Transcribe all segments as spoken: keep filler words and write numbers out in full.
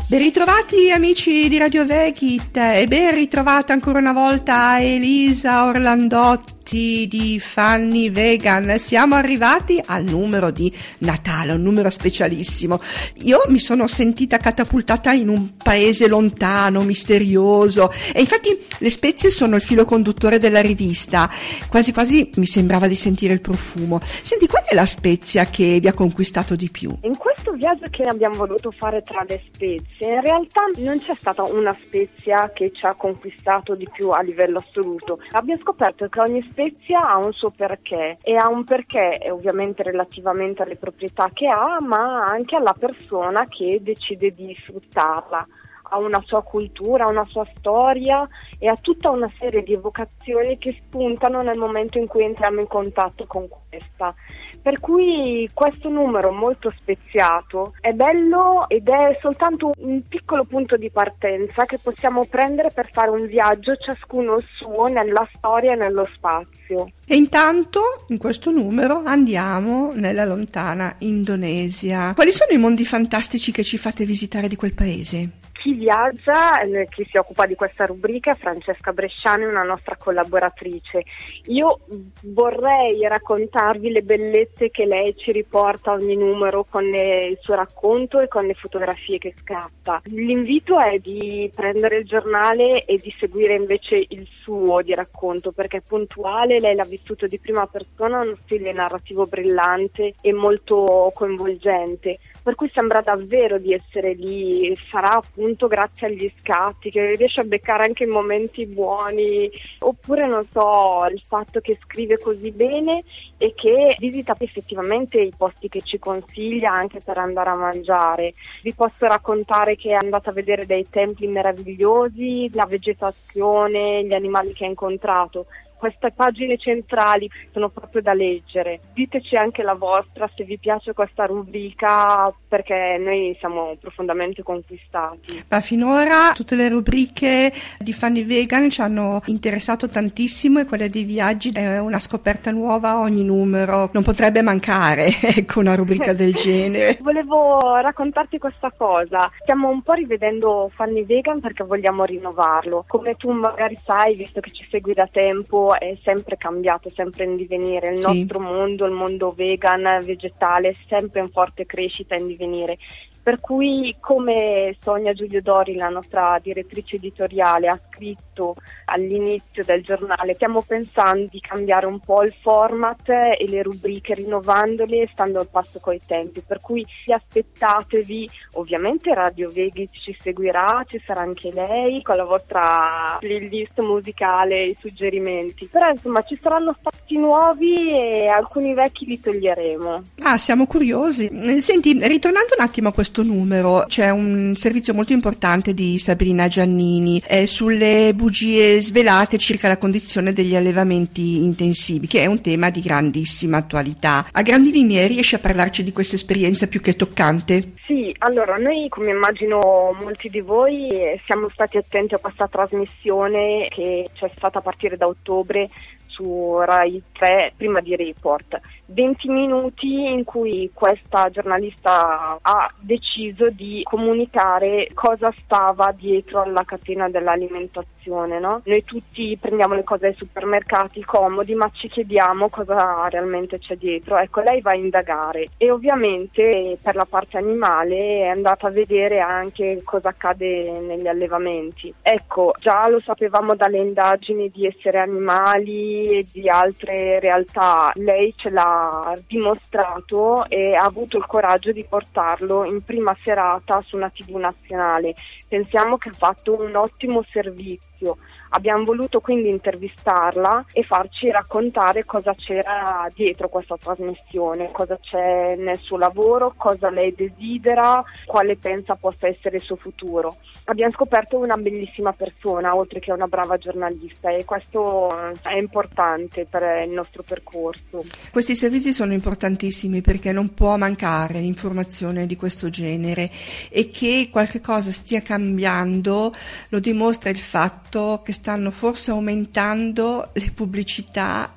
Ben ritrovati amici di Radio Vegit e ben ritrovata ancora una volta Elisa Orlandotti di Fanny Vegan. Siamo arrivati al numero di Natale, un numero specialissimo. Io mi sono sentita catapultata in un paese lontano, misterioso, e infatti le spezie sono il filo conduttore della rivista. Quasi quasi mi sembrava di sentire il profumo. Senti, qual è la spezia che vi ha conquistato di più? In questo viaggio che abbiamo voluto fare tra le spezie, in realtà non c'è stata una spezia che ci ha conquistato di più a livello assoluto. Abbiamo scoperto che ogni spezia ha un suo perché, e ha un perché ovviamente relativamente alle proprietà che ha, ma anche alla persona che decide di sfruttarla. Ha una sua cultura, ha una sua storia e ha tutta una serie di evocazioni che spuntano nel momento in cui entriamo in contatto con questa. Per cui questo numero molto speziato è bello ed è soltanto un piccolo punto di partenza che possiamo prendere per fare un viaggio ciascuno suo nella storia e nello spazio. E intanto in questo numero andiamo nella lontana Indonesia. Quali sono i mondi fantastici che ci fate visitare di quel paese? Chi viaggia, eh, chi si occupa di questa rubrica è Francesca Bresciani, una nostra collaboratrice. Io vorrei raccontarvi le bellezze che lei ci riporta ogni numero con le, il suo racconto e con le fotografie che scatta. L'invito è di prendere il giornale e di seguire invece il suo di racconto, perché è puntuale, lei l'ha vissuto di prima persona, uno stile narrativo brillante e molto coinvolgente, per cui sembra davvero di essere lì. Sarà appunto grazie agli scatti che riesce a beccare anche in momenti buoni, oppure non so, il fatto che scrive così bene e che visita effettivamente i posti che ci consiglia anche per andare a mangiare. Vi posso raccontare che è andata a vedere dei templi meravigliosi, la vegetazione, gli animali che ha incontrato. Queste pagine centrali sono proprio da leggere. Diteci anche la vostra se vi piace questa rubrica, perché noi siamo profondamente conquistati. Ma finora tutte le rubriche di Fanny Vegan ci hanno interessato tantissimo, e quella dei viaggi è una scoperta nuova ogni numero. Non potrebbe mancare, ecco, una rubrica del genere. Volevo raccontarti questa cosa. Stiamo un po' rivedendo Fanny Vegan perché vogliamo rinnovarlo. Come tu magari sai, visto che ci segui da tempo, è sempre cambiato, sempre in divenire. Il Sì. nostro mondo, il mondo vegan, vegetale, è sempre in forte crescita e in divenire. Per cui, come Sonia Giulio Dori, la nostra direttrice editoriale, ha scritto all'inizio del giornale, stiamo pensando di cambiare un po' il format e le rubriche, rinnovandole, stando al passo coi tempi. Per cui aspettatevi, ovviamente Radio Vegit ci seguirà, ci sarà anche lei con la vostra playlist musicale, i suggerimenti. Però insomma ci saranno spazi nuovi e alcuni vecchi li toglieremo. Ah, siamo curiosi. Senti, ritornando un attimo a questo numero, c'è un servizio molto importante di Sabrina Giannini eh, sulle bugie svelate circa la condizione degli allevamenti intensivi, che è un tema di grandissima attualità. A grandi linee riesci a parlarci di questa esperienza più che toccante? Sì, allora noi, come immagino molti di voi, siamo stati attenti a questa trasmissione che c'è stata a partire da ottobre su Rai tre, prima di Report. venti minuti in cui questa giornalista ha deciso di comunicare cosa stava dietro alla catena dell'alimentazione, no? Noi tutti prendiamo le cose ai supermercati comodi, ma ci chiediamo cosa realmente c'è dietro. Ecco, lei va a indagare e ovviamente per la parte animale è andata a vedere anche cosa accade negli allevamenti. Ecco, già lo sapevamo dalle indagini di Essere Animali e di altre realtà, lei ce l'ha dimostrato e ha avuto il coraggio di portarlo in prima serata su una tivù nazionale. Pensiamo che ha fatto un ottimo servizio. Abbiamo voluto quindi intervistarla e farci raccontare cosa c'era dietro questa trasmissione, cosa c'è nel suo lavoro, cosa lei desidera, quale pensa possa essere il suo futuro. Abbiamo scoperto una bellissima persona, oltre che una brava giornalista, e questo è importante per il nostro percorso. Questi servizi sono importantissimi perché non può mancare l'informazione di questo genere, e che qualche cosa stia cambiando lo dimostra il fatto che stanno forse aumentando le pubblicità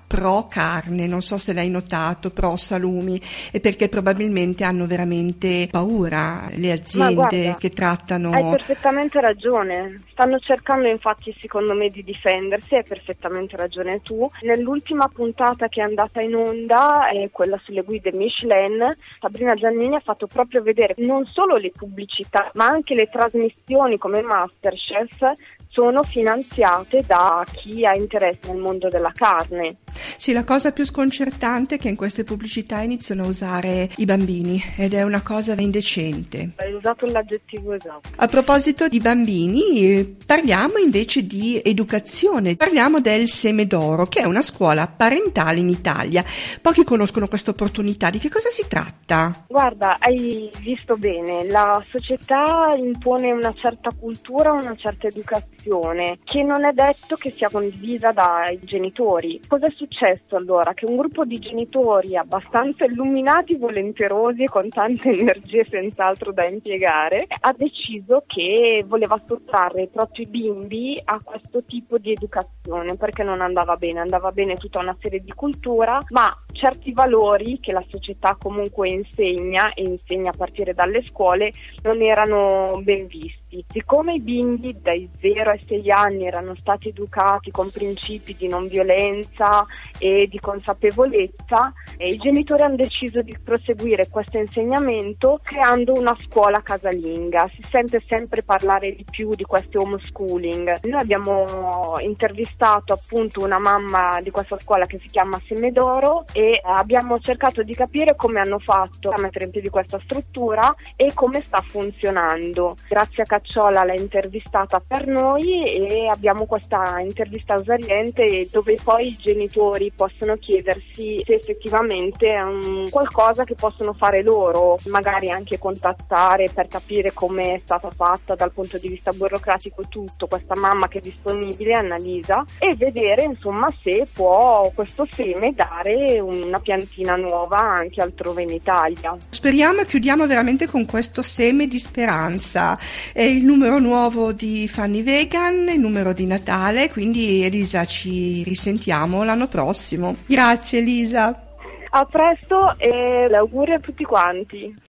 pro carne, non so se l'hai notato, pro salumi, e perché probabilmente hanno veramente paura le aziende guarda, che trattano. Hai perfettamente ragione, stanno cercando infatti secondo me di difendersi, hai perfettamente ragione tu. Nell'ultima puntata che è andata in onda, è quella sulle guide Michelin, Sabrina Giannini ha fatto proprio vedere non solo le pubblicità ma anche le trasmissioni come MasterChef sono finanziate da chi ha interesse nel mondo della carne. Sì, la cosa più sconcertante è che in queste pubblicità iniziano a usare i bambini ed è una cosa indecente. Hai usato l'aggettivo esatto. A proposito di bambini, parliamo invece di educazione. Parliamo del Seme d'Oro, che è una scuola parentale in Italia. Pochi conoscono questa opportunità. Di che cosa si tratta? Guarda, hai visto bene, la società impone una certa cultura, una certa educazione, che non è detto che sia condivisa dai genitori. Cosa è successo allora? Che un gruppo di genitori abbastanza illuminati, volenterosi e con tante energie senz'altro da impiegare ha deciso che voleva sottrarre i propri bimbi a questo tipo di educazione perché non andava bene, andava bene tutta una serie di cultura, ma certi valori che la società comunque insegna e insegna a partire dalle scuole non erano ben visti. Siccome i bimbi dai zero ai sei anni erano stati educati con principi di non violenza e di consapevolezza, e i genitori hanno deciso di proseguire questo insegnamento creando una scuola casalinga. Si sente sempre parlare di più di questo homeschooling. Noi abbiamo intervistato appunto una mamma di questa scuola che si chiama Seme d'Oro e abbiamo cercato di capire come hanno fatto a mettere in piedi questa struttura e come sta funzionando. Grazia Cacciola l'ha intervistata per noi e abbiamo questa intervista esariente dove poi i genitori possono chiedersi se effettivamente è un qualcosa che possono fare loro, magari anche contattare per capire come è stata fatta dal punto di vista burocratico tutto, questa mamma che è disponibile, Annalisa, e vedere insomma se può questo seme dare una piantina nuova anche altrove in Italia. Speriamo e chiudiamo veramente con questo seme di speranza. È il numero nuovo di Fanny Vegan, il numero di Natale, quindi Elisa ci risentiamo l'anno prossimo. Grazie Elisa. A presto e l'augurio a tutti quanti.